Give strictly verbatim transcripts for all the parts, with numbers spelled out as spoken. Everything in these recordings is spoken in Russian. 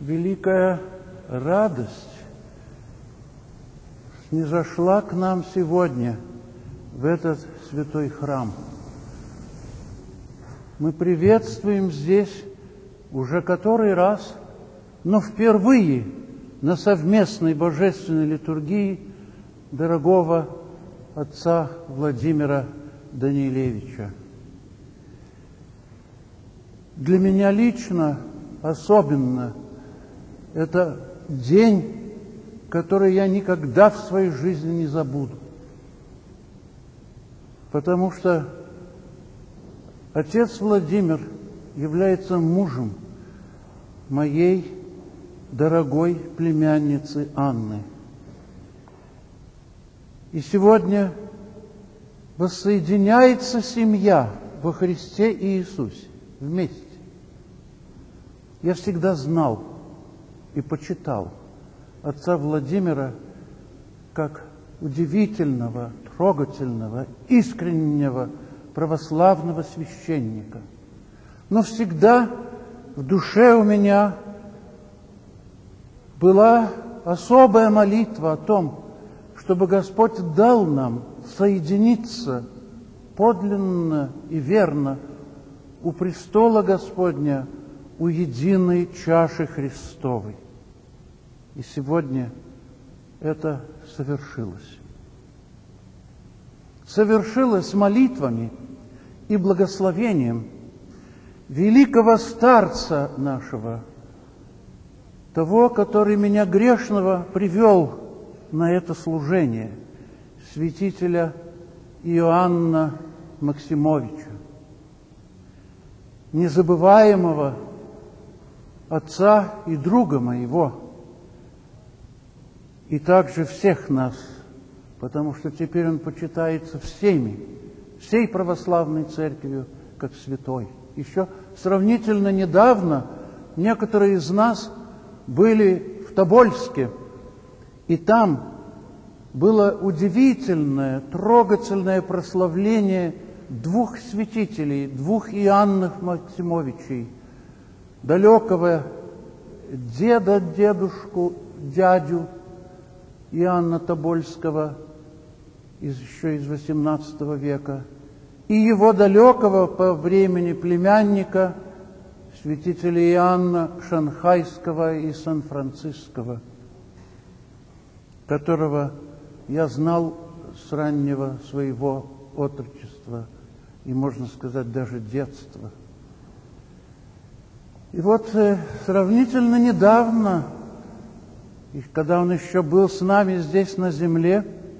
великая радость снизошла к нам сегодня в этот святой храм. Мы приветствуем здесь уже который раз, но впервые на совместной божественной литургии дорогого отца Владимира Данилевича. Для меня лично особенно это день, который я никогда в своей жизни не забуду. Потому что отец Владимир является мужем моей дорогой племянницы Анны. И сегодня воссоединяется семья во Христе Иисусе вместе. Я всегда знал и почитал отца Владимира как удивительного, трогательного, искреннего православного священника. Но всегда в душе у меня была особая молитва о том, чтобы Господь дал нам соединиться подлинно и верно у престола Господня, у единой чаши Христовой. И сегодня это совершилось. Совершилось молитвами и благословением великого старца нашего, того, который меня грешного привел на это служение, святителя Иоанна Максимовича, незабываемого отца и друга моего, и также всех нас, потому что теперь он почитается всеми, всей православной церковью как святой. Еще сравнительно недавно некоторые из нас были в Тобольске, и там было удивительное, трогательное прославление двух святителей, двух Иоаннов Максимовичей, далекого деда, дедушку, дядю Иоанна Тобольского, из, еще из восемнадцатого века, и его далекого по времени племянника, святителя Иоанна Шанхайского и Сан-Франциского, которого я знал с раннего своего отрочества и, можно сказать, даже детства. И вот э, сравнительно недавно, и когда он еще был с нами здесь на земле,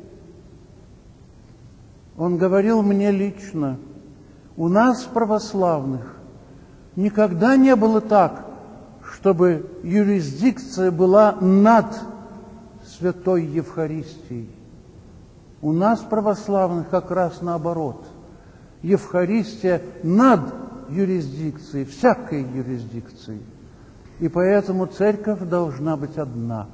он говорил мне лично: у нас, православных, никогда не было так, чтобы юрисдикция была над Святой Евхаристией. У нас, православных, как раз наоборот. Евхаристия над юрисдикцией, всякой юрисдикцией. И поэтому церковь должна быть одна.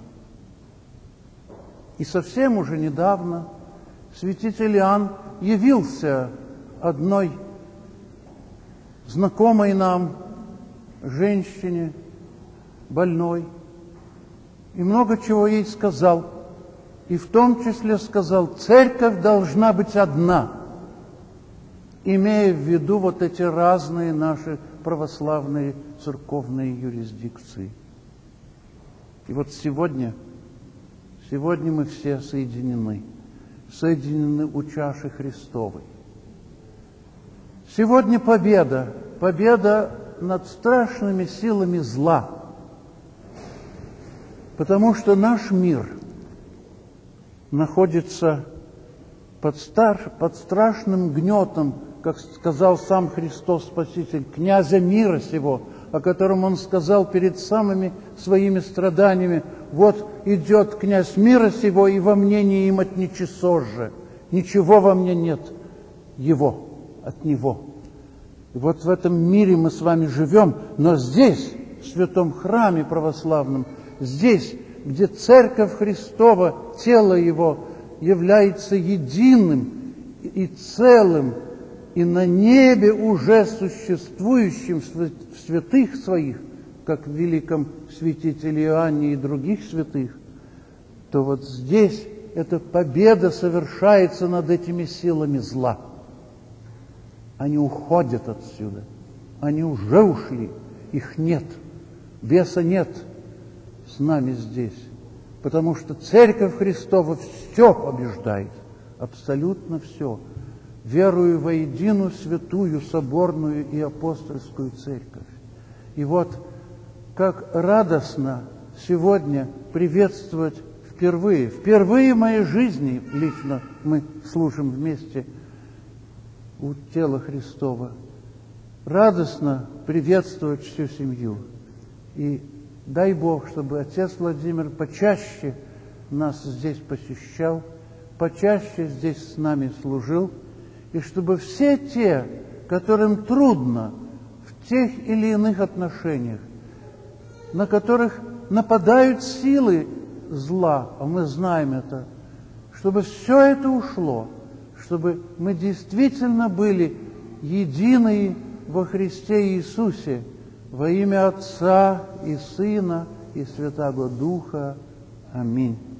И совсем уже недавно святитель Иоанн явился одной знакомой нам женщине, больной, и много чего ей сказал. И в том числе сказал: церковь должна быть одна, имея в виду вот эти разные наши православные церковные юрисдикции. И вот сегодня, сегодня мы все соединены, соединены у чаши Христовой. Сегодня победа, победа над страшными силами зла, потому что наш мир находится под, стар, под страшным гнетом, как сказал сам Христос Спаситель, князя мира сего, о котором он сказал перед самыми своими страданиями: вот идет князь мира сего, и во мне не имать ничего же, ничего во мне нет его, от него. И вот в этом мире мы с вами живем, но здесь, в святом храме православном, здесь, где Церковь Христова, тело Его, является единым и целым, и на небе уже существующим в святых Своих, как в великом святителе Иоанне и других святых, то вот здесь эта победа совершается над этими силами зла. Они уходят отсюда. Они уже ушли. Их нет. Беса нет с нами здесь. Потому что Церковь Христова все побеждает. Абсолютно все. Верую во единую святую, соборную и апостольскую Церковь. И вот как радостно сегодня приветствовать впервые, впервые в моей жизни лично мы служим вместе у тела Христова. Радостно приветствовать всю семью. И дай Бог, чтобы отец Владимир почаще нас здесь посещал, почаще здесь с нами служил, и чтобы все те, которым трудно в тех или иных отношениях, на которых нападают силы зла, а мы знаем это, чтобы все это ушло, чтобы мы действительно были единые во Христе Иисусе, во имя Отца и Сына и Святаго Духа. Аминь.